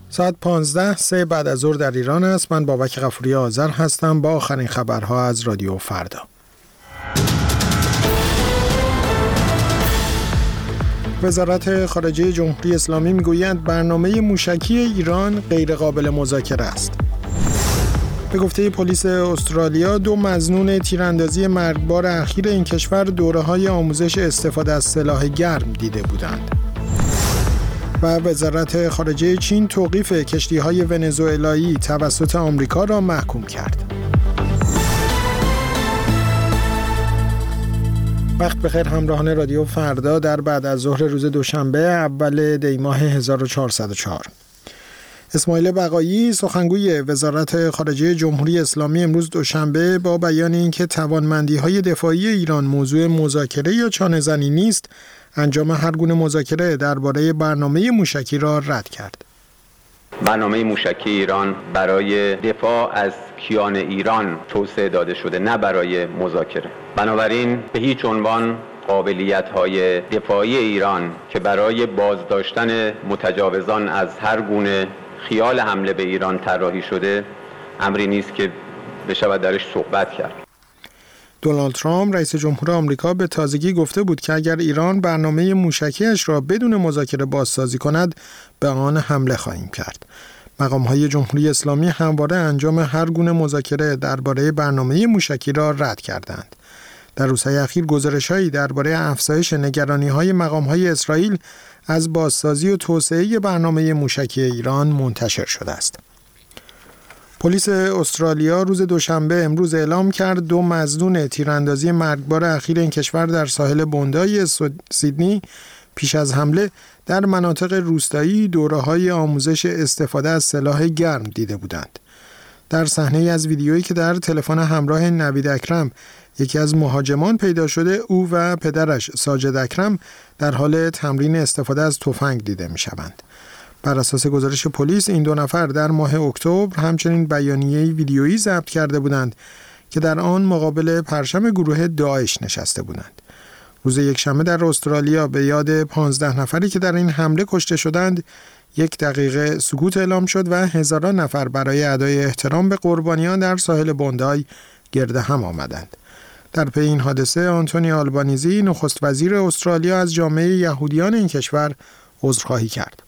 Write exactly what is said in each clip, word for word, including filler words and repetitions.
ساعت پانزده سه بعد از ظهر در ایران است. من بابک غفوری آذر هستم با آخرین خبرها از رادیو فردا. وزارت خارجه جمهوری اسلامی میگوید برنامه موشکی ایران غیر قابل مذاکره است. به گفته پلیس استرالیا دو مظنون تیراندازی مرگبار اخیر این کشور دوره‌های آموزش استفاده از سلاح گرم دیده بودند. و وزارت خارجه چین توقیف کشتی‌های ونزوئلایی توسط آمریکا را محکوم کرد. وقت بخیر همراهان رادیو فردا در بعد از ظهر روز دوشنبه اول دی ماه هزار و چهارصد و چهار. اسماعیل بقایی سخنگوی وزارت خارجه جمهوری اسلامی امروز دوشنبه با بیان اینکه توانمندی‌های دفاعی ایران موضوع مذاکره یا چانه‌زنی نیست، انجام هر گونه مذاکره درباره برنامه موشکی را رد کرد. برنامه موشکی ایران برای دفاع از کیان ایران توسعه داده شده، نه برای مذاکره. بنابراین به هیچ عنوان قابلیت‌های دفاعی ایران که برای بازداشتن متجاوزان از هر گونه خیال حمله به ایران طراحی شده امری نیست که بشود درش صحبت کرد. دونالد ترامپ رئیس جمهور آمریکا به تازگی گفته بود که اگر ایران برنامه موشکیش را بدون مذاکره بازسازی کند به آن حمله خواهیم کرد. مقام‌های جمهوری اسلامی همواره انجام هر گونه مذاکره درباره برنامه موشکی را رد کردند. در روزهای اخیر گزارش‌هایی درباره افزایش نگرانی‌های مقام‌های اسرائیل از بازسازی و توسعه برنامه موشکی ایران منتشر شده است. پلیس استرالیا روز دوشنبه امروز اعلام کرد دو مظنون تیراندازی مرگبار اخیر این کشور در ساحل بوندای سیدنی پیش از حمله در مناطق روستایی دوره‌های آموزش استفاده از سلاح گرم دیده بودند. در صحنه‌ای از ویدیویی که در تلفن همراه نوید اکرم یکی از مهاجمان پیدا شده، او و پدرش ساجد اکرم در حال تمرین استفاده از تفنگ دیده می‌شوند. بر اساس گزارش پلیس این دو نفر در ماه اکتبر همچنین بیانیه ویدیویی ضبط کرده بودند که در آن مقابل پرچم گروه داعش نشسته بودند. روز یکشنبه در استرالیا به یاد پانزده نفری که در این حمله کشته شدند یک دقیقه سکوت اعلام شد و هزاران نفر برای ادای احترام به قربانیان در ساحل بوندای گرد هم آمدند. در پی این حادثه آنتونی آلبانیزی نخست وزیر استرالیا از جامعه یهودیان این کشور عذرخواهی کرد.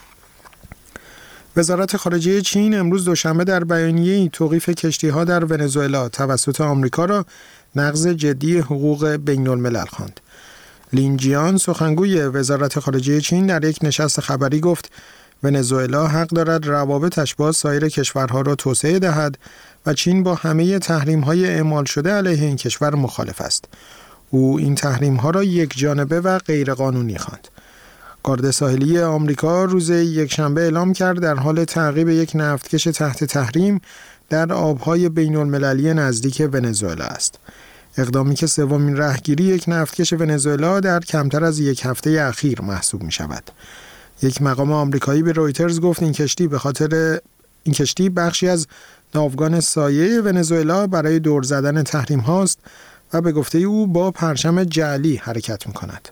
وزارت خارجه چین امروز دوشنبه در بیانیه‌ای توقیف کشتی‌ها در ونزوئلا توسط آمریکا را نقض جدی حقوق بین‌الملل خواند. لین جیان سخنگوی وزارت خارجه چین در یک نشست خبری گفت ونزوئلا حق دارد روابطش با سایر کشورها را توسعه دهد و چین با همه تحریم‌های اعمال شده علیه این کشور مخالف است. او این تحریم‌ها را یک جانبه و غیرقانونی خواند. گارد ساحلی آمریکا روز یکشنبه اعلام کرد در حال تعقیب یک نفتکش تحت تحریم در آبهای بین‌المللی نزدیک ونزوئلا است. اقدامی که سومین رهگیری یک نفتکش ونزوئلا در کمتر از یک هفته اخیر محسوب می شود. یک مقام آمریکایی به رویترز گفت این کشتی به خاطر این کشتی بخشی از ناوگان سایه ونزوئلا برای دور زدن تحریم هاست و به گفته او با پرچم جعلی حرکت می کند.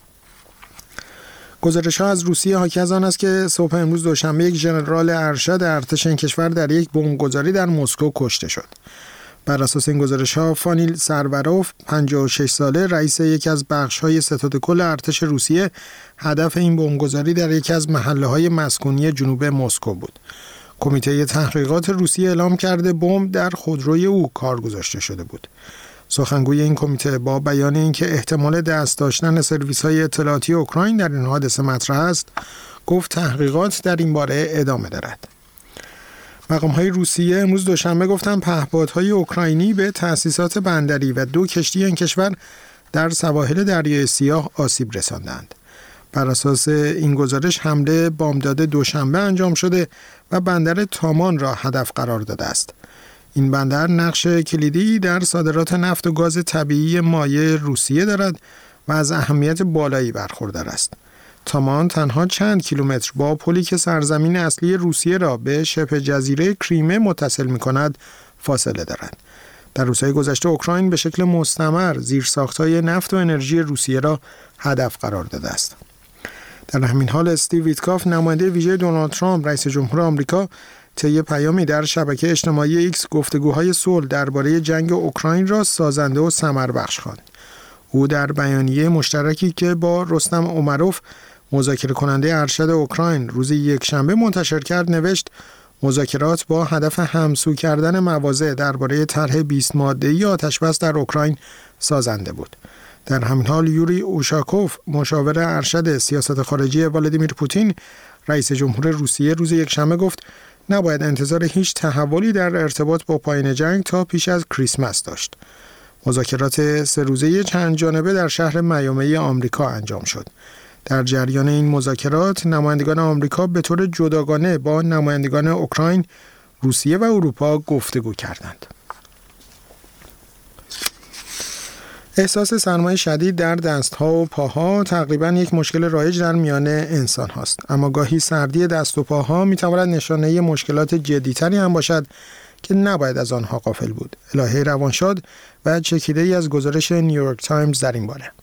گزارش‌ها از روسیه حاکی از آن است که صبح امروز دوشنبه یک ژنرال ارشد ارتش این کشور در یک بمبگذاری در مسکو کشته شد. بر اساس این گزارش‌ها فانیل سرواروف پنجاه و شش ساله رئیس یکی از بخش‌های ستاد کل ارتش روسیه هدف این بمبگذاری در یکی از محله‌های مسکونی جنوب مسکو بود. کمیته تحقیقات روسیه اعلام کرده بمب در خودروی او کار گذاشته شده بود. سخنگوی این کمیته با بیان اینکه احتمال دست داشتن سرویس‌های اطلاعاتی اوکراین در این حادثه مطرح است، گفت تحقیقات در این باره ادامه دارد. مقام‌های روسیه امروز دوشنبه گفتند پهپادهای اوکراینی به تأسیسات بندری و دو کشتی این کشور در سواحل دریای سیاه آسیب رساندند. بر اساس این گزارش حمله بامداد دوشنبه انجام شده و بندر تامان را هدف قرار داده است. این بندر نقش کلیدی در صادرات نفت و گاز طبیعی مایع روسیه دارد و از اهمیت بالایی برخوردار است. تامان تنها چند کیلومتر با پلی که سرزمین اصلی روسیه را به شبه جزیره کریمه متصل می‌کند فاصله دارد. در روزهای گذشته اوکراین به شکل مستمر زیرساخت‌های نفت و انرژی روسیه را هدف قرار داده است. در همین حال استیو ویتکاف نماینده ویژه دونالد ترامپ رئیس جمهور آمریکا طی پیامی در شبکه اجتماعی ایکس گفتگوهای صلح درباره جنگ اوکراین را سازنده و ثمربخش خواند. او در بیانیه مشترکی که با رستم امروف مذاکره کننده ارشد اوکراین روز یکشنبه منتشر کرد نوشت مذاکرات با هدف همسو کردن مواضع درباره طرح بیست ماده‌ای آتش‌بس در اوکراین سازنده بود. در همین حال یوری اوشاکوف مشاور ارشد سیاست خارجی ولادیمیر پوتین رئیس جمهور روسیه روز یکشنبه گفت نباید انتظار هیچ تحولی در ارتباط با پایان جنگ تا پیش از کریسمس داشت. مذاکرات سه روزه چند جانبه در شهر میامی آمریکا انجام شد. در جریان این مذاکرات نمایندگان آمریکا به طور جداگانه با نمایندگان اوکراین، روسیه و اروپا گفتگو کردند. احساس سرمای شدید در دستها و پاها تقریباً یک مشکل رایج در میان انسان هاست، اما گاهی سردی دست و پاها میتواند نشانه مشکلات جدیتری هم باشد که نباید از آنها غافل بود. الهه روانشاد و چکیده ای از گزارش نیویورک تایمز در این باره.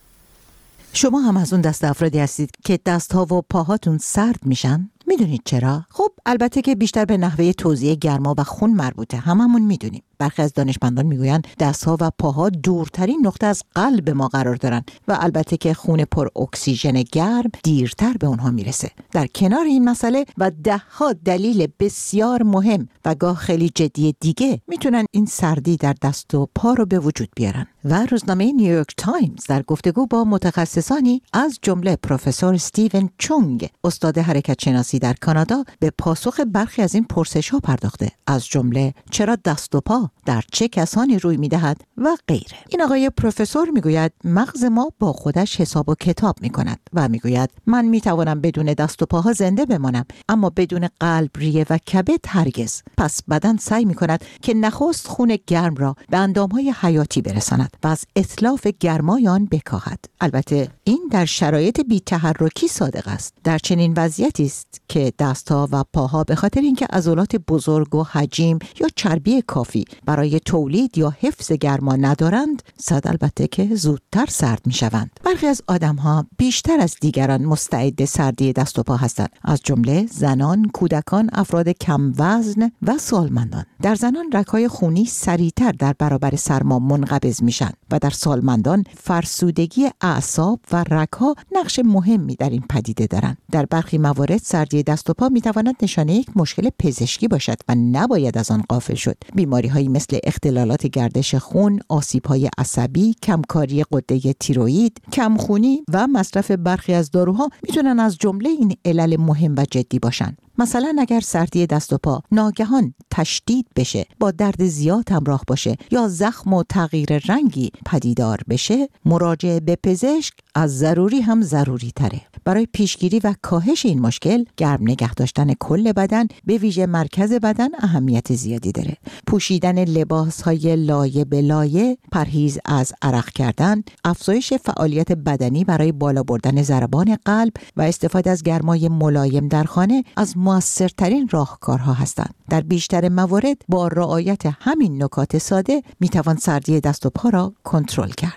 شما هم از اون دست افرادی هستید که دستها و پاهاتون سرد میشن؟ میدونید چرا؟ خب البته که بیشتر به نحوه توزیع گرما و خون مربوطه، هممون میدونیم. برخی از دانشمندان میگویند دستها و پاها دورترین نقطه از قلب ما قرار دارن و البته که خون پر اکسیژن گرم دیرتر به اونها میرسه. در کنار این مسئله و دهها دلیل بسیار مهم و گاه خیلی جدی دیگه میتونن این سردی در دست و پا رو به وجود بیارن. و روزنامه نیویورک تایمز در گفتگو با متخصصانی از جمله پروفسور استیون چونگ، استاد حرکت شناسی در کانادا، به پاسخ برخی از این پرسش‌ها پرداخته، از جمله چرا دست و پا در چه کسانی روی می‌دهد و غیره. این آقای پروفسور میگوید مغز ما با خودش حساب و کتاب می‌کند و میگوید من می‌توانم بدون دست و پاها زنده بمانم، اما بدون قلب، ریه و کبد هرگز. پس بدن سعی می‌کند که نخست خون گرم را به اندام‌های حیاتی برساند و از اتلاف گرمای آن بکاهد. البته این در شرایط بی‌تحرکی صادق است. در چنین وضعیتی است که دست‌ها و پاها به خاطر اینکه عضلات بزرگ و حجیم یا چربی کافی برای تولید یا حفظ گرما ندارند، صد البته که زودتر سرد می‌شوند. برخی از آدم‌ها بیشتر از دیگران مستعد سردی دست و پا هستند، از جمله زنان، کودکان، افراد کم وزن و سالمندان. در زنان رگ‌های خونی سریعتر در برابر سرما منقبض میشن و در سالمندان فرسودگی اعصاب و رگ‌ها نقش مهمی در این پدیده دارند. در برخی موارد سردی دست و پا می‌تواند نشانه یک مشکل پزشکی باشد و نباید از آن غافل شد. بیماری‌هایی مثل اختلالات گردش خون، آسیب‌های عصبی، کمکاری غده تیروئید، کمخونی و مصرف برخی از داروها میتونن از جمله این علل مهم و جدی باشن. مثلا اگر سردی دست و پا ناگهان تشدید بشه، با درد زیاد همراه باشه یا زخم و تغییر رنگی پدیدار بشه، مراجعه به پزشک از ضروری هم ضروری تره. برای پیشگیری و کاهش این مشکل، گرم نگه داشتن کل بدن، به ویژه مرکز بدن، اهمیت زیادی داره. پوشیدن لباس‌های لایه به لایه، پرهیز از عرق کردن، افزایش فعالیت بدنی برای بالا بردن ضربان قلب و استفاده از گرمای ملایم در خانه از موثرترین راهکارها هستند. در بیشتر موارد با رعایت همین نکات ساده میتوان سردی دست و پا را کنترل کرد.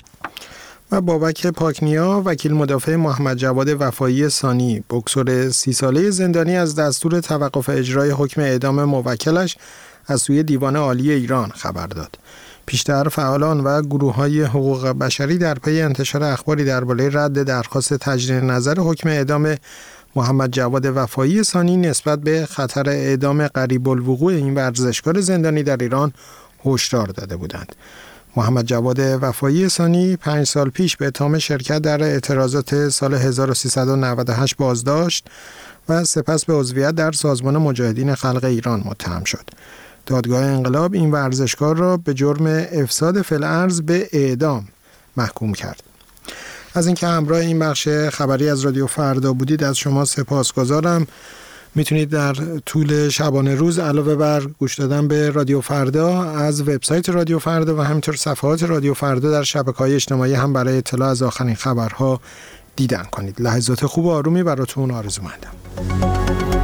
و بابک پاکنیا، وکیل مدافع محمد جواد وفایی ثانی، بوکسور سی ساله زندانی، از دستور توقف اجرای حکم اعدام موکلش از سوی دیوان عالی ایران خبر داد. پیشتر فعالان و گروه‌های حقوق بشری در پی انتشار اخباری درباره رد درخواست تجدید نظر حکم اعدام محمد جواد وفایی ثانی نسبت به خطر اعدام قریب الوقوع این ورزشکار زندانی در ایران هشدار داده بودند. محمد جواد وفایی ثانی پنج سال پیش به اتهام شرکت در اعتراضات سال هزار و سیصد و نود و هشت بازداشت و سپس به عضویت در سازمان مجاهدین خلق ایران متهم شد. دادگاه انقلاب این ورزشکار را به جرم افساد فی الارض به اعدام محکوم کرد. از اینکه همراه این بخش خبری از رادیو فردا بودید از شما سپاسگزارم. میتونید در طول شبانه روز علاوه بر گوش دادن به رادیو فردا از وبسایت رادیو فردا و همینطور صفحات رادیو فردا در شبکه‌های اجتماعی هم برای اطلاع از آخرین خبرها دیدن کنید. لحظات خوب و آرومی براتون آرزو مندم.